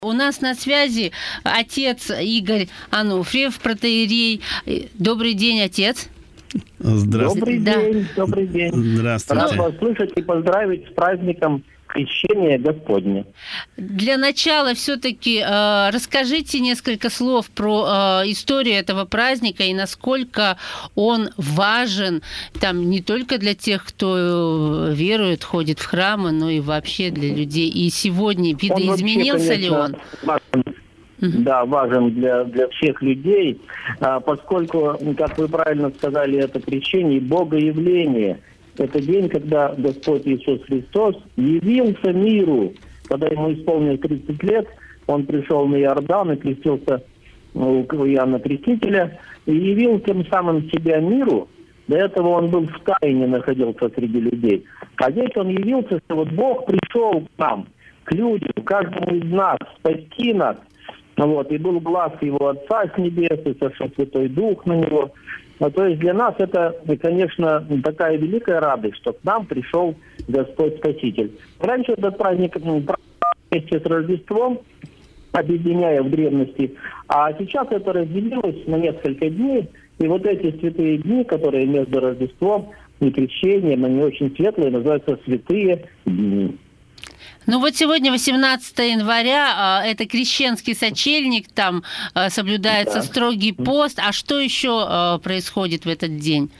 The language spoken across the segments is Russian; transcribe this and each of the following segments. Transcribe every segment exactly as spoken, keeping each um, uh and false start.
У нас на связи отец Игорь Ануфриев, протоиерей. Добрый день, отец. Здравствуйте. Добрый Да. день, добрый день. Здравствуйте. Рад вас слышать и поздравить с праздником Крещения Господня. Для начала все-таки э, расскажите несколько слов про э, историю этого праздника и насколько он важен там не только для тех, кто верует, ходит в храмы, но и вообще для людей. И сегодня видоизменился ли он? Важен, да, важен для, для всех людей, а, поскольку, как вы правильно сказали, это крещение и богоявление. Это день, когда Господь Иисус Христос явился миру. Когда ему исполнилось тридцать лет, он пришел на Иордан и крестился у Иоанна Крестителя и явил тем самым себя миру. До этого он был в тайне, находился среди людей. А здесь он явился, что вот Бог пришел к нам, к людям, к каждому из нас, спасти нас. Вот, и был глаз его Отца с небес, и сошел Святой Дух на него. Ну, то есть для нас это, конечно, такая великая радость, что к нам пришел Господь Спаситель. Раньше этот праздник вместе с Рождеством, объединяя в древности, а сейчас это разделилось на несколько дней. И вот эти святые дни, которые между Рождеством и Крещением, они очень светлые, называются святые дни. Ну вот сегодня восемнадцатое января, это крещенский сочельник, там соблюдается да. строгий пост. А что еще происходит в этот день?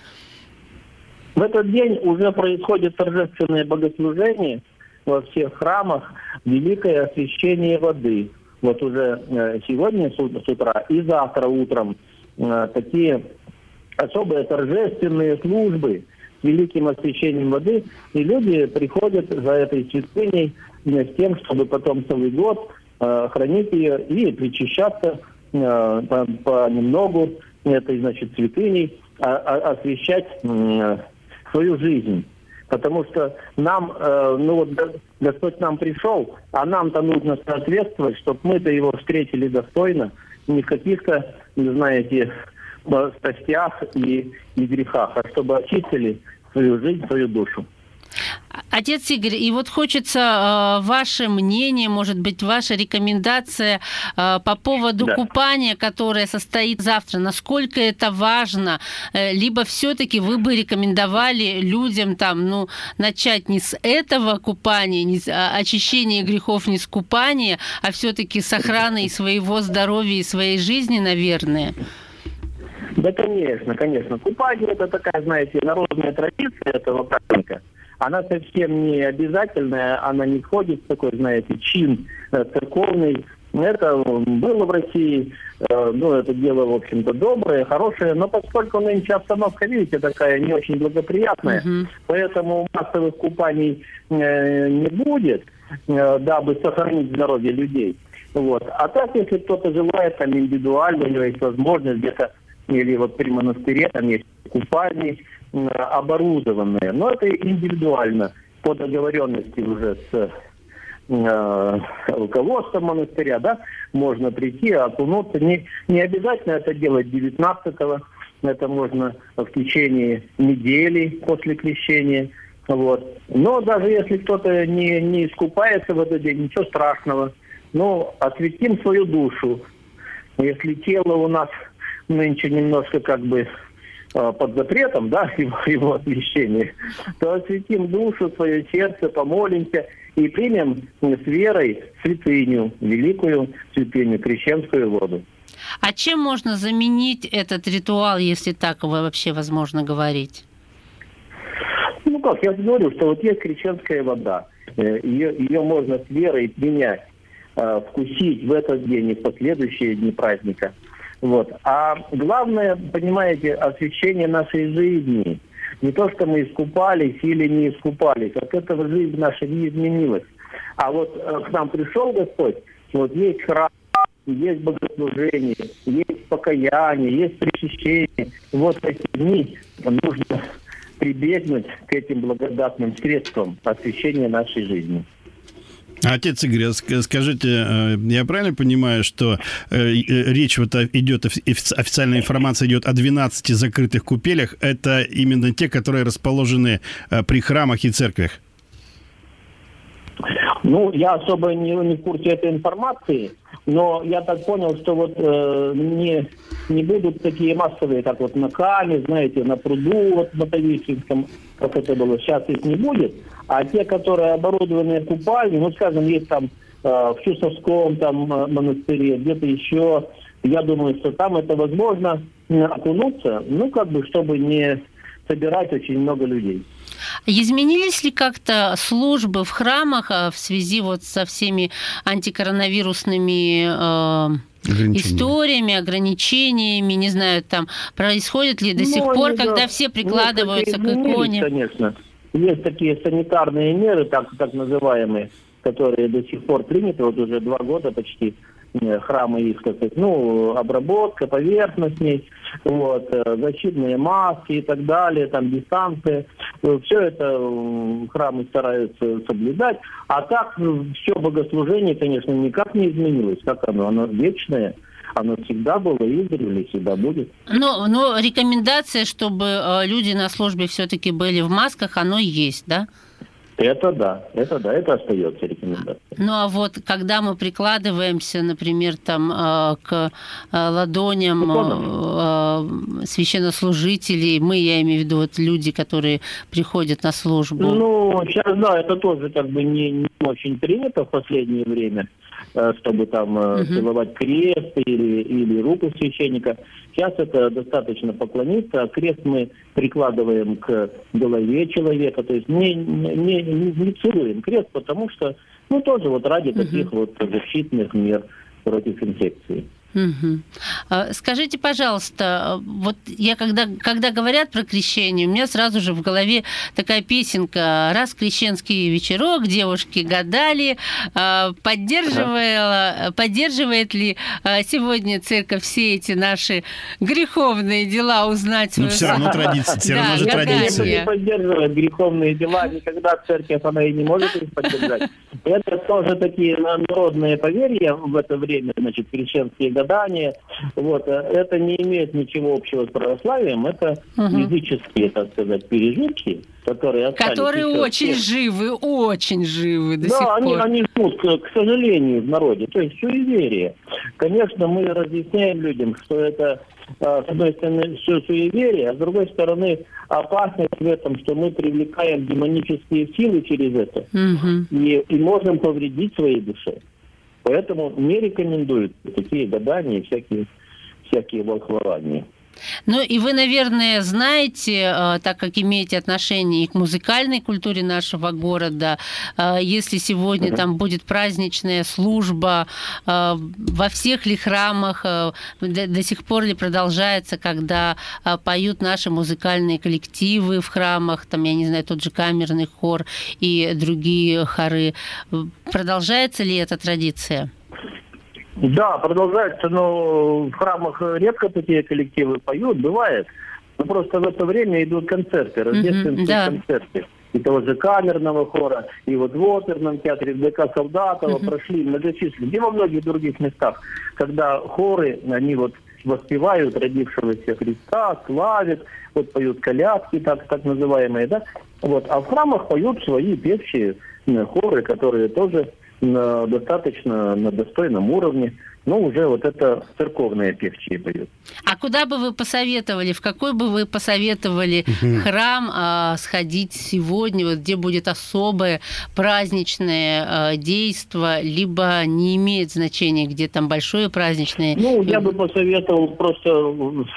В этот день уже происходит торжественное богослужение во всех храмах, великое освящение воды. Вот уже сегодня с утра и завтра утром такие особые торжественные службы с великим освящением воды, и люди приходят за этой святыней с тем, чтобы потом целый год э, хранить ее и причащаться э, по, понемногу этой, значит, святыней, а, а, освящать э, свою жизнь. Потому что нам, э, ну вот Господь нам пришел, а нам-то нужно соответствовать, чтобы мы-то его встретили достойно, не в каких-то, знаете, страстях и, и грехах, а чтобы очистили свою жизнь, свою душу. Отец Игорь, и вот хочется э, ваше мнение, может быть, ваша рекомендация э, по поводу да. купания, которое состоит завтра. Насколько это важно? Э, либо все-таки вы бы рекомендовали людям там, ну, начать не с этого купания, не с а, очищения грехов, не с купания, а все-таки с охраны своего здоровья и своей жизни, наверное? Да, конечно, конечно. Купание – это такая, знаете, народная традиция этого праздника. Она совсем не обязательная, она не входит в такой, знаете, чин церковный. Это было в России, ну, это дело, в общем-то, доброе, хорошее, но поскольку нынче обстановка, видите, такая не очень благоприятная, uh-huh. поэтому массовых купаний не будет, дабы сохранить здоровье людей. Вот. А так, если кто-то желает, там, индивидуально, у него есть возможность где-то, или вот при монастыре, там есть купальни оборудованные, но это индивидуально, по договоренности уже с э, руководством монастыря, да, можно прийти, окунуться. Не, не обязательно это делать девятнадцатого, это можно в течение недели после крещения. Вот. Но даже если кто-то не, не искупается в этот день, ничего страшного. Но осветим свою душу. Если тело у нас нынче немножко как бы под запретом, да, его, его освящение, то осветим душу, свое сердце, помолимся и примем с верой святыню, великую святыню, крещенскую воду. А чем можно заменить этот ритуал, если так вообще возможно говорить? Ну как, я говорю, что вот есть крещенская вода, ее, ее можно с верой принять, вкусить в этот день и в последующие дни праздника. Вот. А главное, понимаете, освящение нашей жизни. Не то, что мы искупались или не искупались. От этого жизнь наша не изменилась. А вот э, к нам пришел Господь, вот есть храм, есть богослужение, есть покаяние, есть причащение. Вот эти дни нужно прибегнуть к этим благодатным средствам освящения нашей жизни. Отец Игорь, скажите, я правильно понимаю, что речь вот идет, официальная информация идет о двенадцати закрытых купелях, это именно те, которые расположены при храмах и церквях? Ну, я особо не, не в курсе этой информации, но я так понял, что вот э, не, не будут такие массовые, как вот на Каме, знаете, на пруду, вот на Тавищенском, как это было, сейчас их не будет, а те, которые оборудованы купальни, ну, скажем, есть там э, в Чусовском там монастыре, где-то еще, я думаю, что там это возможно окунуться, ну, как бы, чтобы не собирать очень много людей. Изменились ли как-то службы в храмах в связи вот со всеми антикоронавирусными э, ограничениями. историями, ограничениями? Не знаю, там происходит ли до сих ну, пор, когда да. все прикладываются к иконе? Конечно. Есть такие санитарные меры, так, так называемые, которые до сих пор приняты, вот уже два года почти. Храмы их, так сказать, ну, обработка поверхностней, вот, защитные маски и так далее, там, дистанции. Все это храмы стараются соблюдать. А так, все богослужение, конечно, никак не изменилось. Как оно? Оно вечное. Оно всегда было издревле, всегда будет. Но, но рекомендация, чтобы люди на службе все-таки были в масках, оно есть, да? Это да, это да, это остается рекомендация. Ну а вот когда мы прикладываемся, например, там к ладоням священнослужителей, мы, я имею в виду, вот люди, которые приходят на службу. Ну, сейчас, да, это тоже как бы не, не очень принято в последнее время, чтобы там uh-huh. целовать крест или, или руку священника. Сейчас это достаточно поклониться, а крест мы прикладываем к голове человека, то есть не, не, не, не целуем крест, потому что, ну, тоже вот ради uh-huh. таких вот защитных мер против инфекции. Угу. Скажите, пожалуйста, вот я когда, когда говорят про крещение, у меня сразу же в голове такая песенка «Раз крещенский вечерок, девушки гадали», поддерживала, поддерживает ли сегодня церковь все эти наши греховные дела узнать? Ну, все равно традиция, все равно же традиция. Не поддерживает греховные дела, никогда церковь она и не может их поддержать. Это тоже такие народные поверья в это время, значит, крещенские гадания. Вот, это не имеет ничего общего с православием, это угу. языческие, так сказать, пережитки, которые остались. Которые очень всех. живы, очень живы до да, сих они, пор. Да, они живут, к, к сожалению, в народе. То есть суеверие. Конечно, мы разъясняем людям, что это, с одной стороны, все суеверие, а с другой стороны, опасность в этом, что мы привлекаем демонические силы через это угу. и, и можем повредить своей душе. Поэтому не рекомендуют такие гадания и всякие, всякие волхвования. Ну и вы, наверное, знаете, так как имеете отношение и к музыкальной культуре нашего города, если сегодня uh-huh. там будет праздничная служба, во всех ли храмах до сих пор ли продолжается, когда поют наши музыкальные коллективы в храмах, там, я не знаю, тот же камерный хор и другие хоры, продолжается ли эта традиция? Да, продолжается, но в храмах редко такие коллективы поют, бывает. Но просто в это время идут концерты, рождественские mm-hmm, да. концерты. И того же камерного хора, и вот в оперном театре, в ДК Солдатова mm-hmm. прошли многочисленные, и во многих других местах, когда хоры, они вот воспевают родившегося Христа, славят, вот поют колядки, так, так называемые, да. Вот. А в храмах поют свои певчие хоры, которые тоже на достаточно на достойном уровне, но уже вот это церковные певчие поют. А куда бы вы посоветовали, в какой бы вы посоветовали угу. храм а, сходить сегодня, вот, где будет особое праздничное а, действо, либо не имеет значения, где там большое праздничное? Ну, я бы посоветовал просто...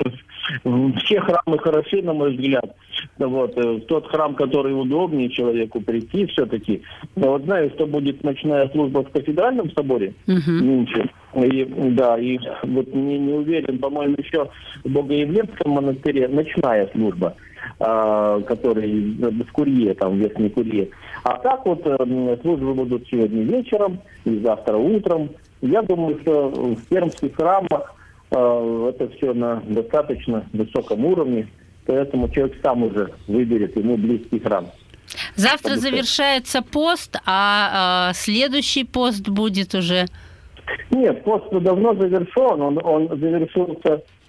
Все храмы хороши, на мой взгляд. Вот, тот храм, который удобнее человеку прийти все-таки. Но вот знаю, что будет ночная служба в кафедральном соборе uh-huh. нынче. И, да, и вот не, не уверен, по-моему, еще в Богоявленском монастыре ночная служба, а, который в Курье, там, в Верхней Курье. А так вот службы будут сегодня вечером и завтра утром. Я думаю, что в пермских храмах это все на достаточно высоком уровне, поэтому человек сам уже выберет ему близкий храм. Завтра завершается пост, а, а следующий пост будет уже? Нет, пост давно завершен, он, он завершился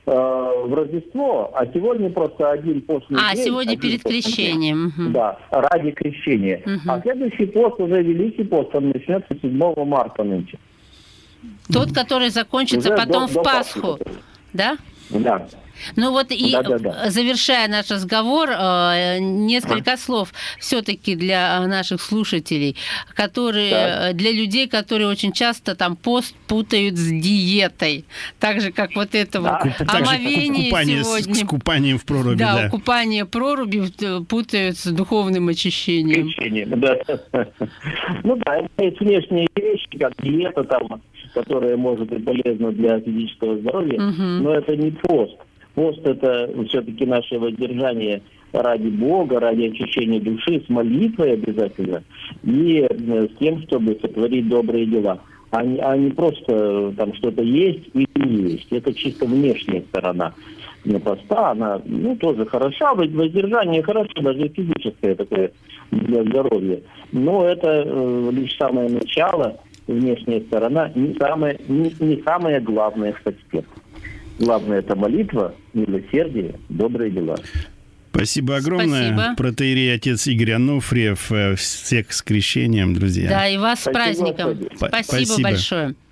э, в Рождество, а сегодня просто один постный а, день. А, сегодня перед крещением. Угу. Да, ради крещения. Угу. А следующий пост, уже Великий пост, он начнется седьмого марта нынче. Тот, который закончится уже потом до, в до Пасху. Пасхи. Да? Да. Ну вот и да, да, да. завершая наш разговор, несколько а? слов все-таки для наших слушателей, которые, да. для людей, которые очень часто там пост путают с диетой, так же как вот это да. вот омовение сегодня. С, с купанием в проруби. Да, да. купание в проруби путают с духовным очищением. Очищением, да. Ну да, это есть внешние вещи, как диета там, которая может быть полезна для физического здоровья, угу. но это не пост. Пост – это все-таки наше воздержание ради Бога, ради очищения души, с молитвой обязательно, и с тем, чтобы сотворить добрые дела. А не, а не просто там что-то есть или не есть. Это чисто внешняя сторона поста, она ну, тоже хороша, воздержание хорошо, даже физическое такое для здоровья. Но это э, лишь самое начало, внешняя сторона, не самое, не, не самое главное в посте. Главное – это молитва, милосердие, добрые дела. Спасибо огромное. Спасибо. Протоиерей отец Игорь Ануфриев. Всех с крещением, друзья. Да, и вас Спасибо, с праздником. Спасибо, Спасибо большое.